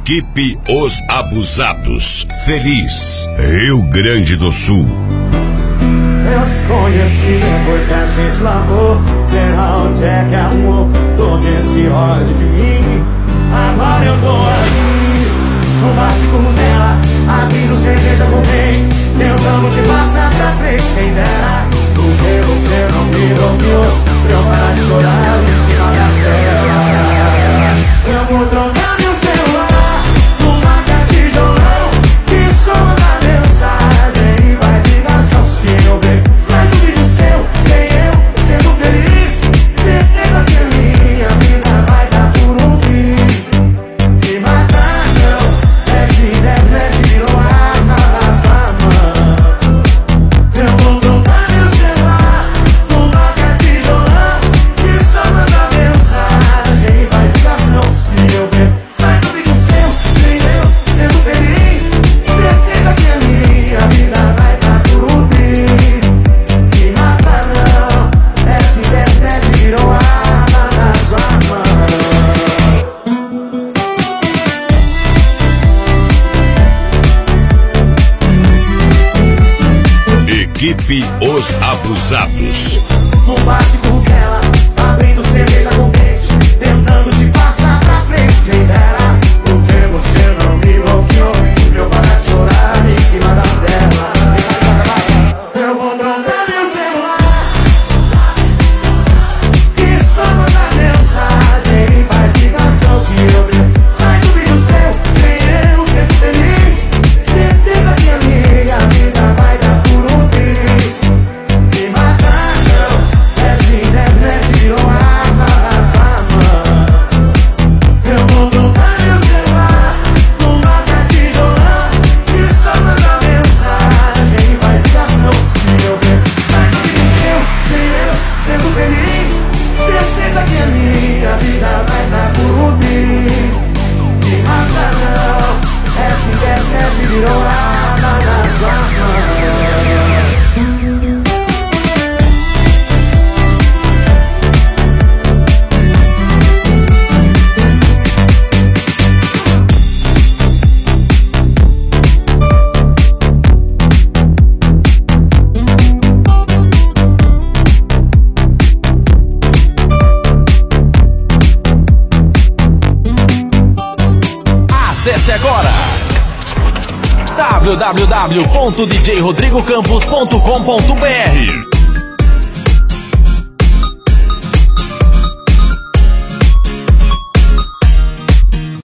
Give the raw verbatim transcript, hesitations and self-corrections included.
Equipe Os Abusados. Feliz, Rio Grande do Sul. Eu te conheci depois que a gente largou. Será onde é que arrumou todo esse ódio de mim? Agora eu tô aqui no básico dela, abrindo cerveja com quem, tentando te passar pra frente. Quem dera, porque você não me ouviu. Pra eu parar de chorar em cima da tela. Eu vou trocar meu celular numa catijolão que só manda mensagem e vai se gastar o seu bem. Mas um vídeo seu, sem eu, sendo feliz, certeza que minha vida vai dar por um triz. Me matar não, essa internet virou arma da sua mão. Eu vou trocar meu celular numa catijolão que só manda mensagem e vai se gastar o seu bem. Mas um vídeo seu, sem eu, sendo feliz, certeza que a minha vida vai dar por um triz. Me matar não, essa internet virou arma na sua mão. Equipe Os Abusados. No básico dela, abrindo cerveja com quente, tentando te passar pra frente. Quem dera, porque você não me bloqueou. Meu parar de chorar em cima da tela. Eu vou trocar meu celular que só manda mensagem e faz ligação se eu ver. Mas um vídeo seu, sem eu, sempre feliz, certeza que a minha vida vai dar por um triz. Me matar não, essa internet virou arma da sua mão. Eu vou trocar meu celular numa catijolão que só manda mensagem e faz ligação se eu ver. Mas um vídeo seu, sem eu, sendo feliz, certeza que a minha vida vai dar por um triz. Me matar não, essa internet virou arma da sua mão. Acesse agora w w w ponto d j rodrigo campos ponto com ponto b r.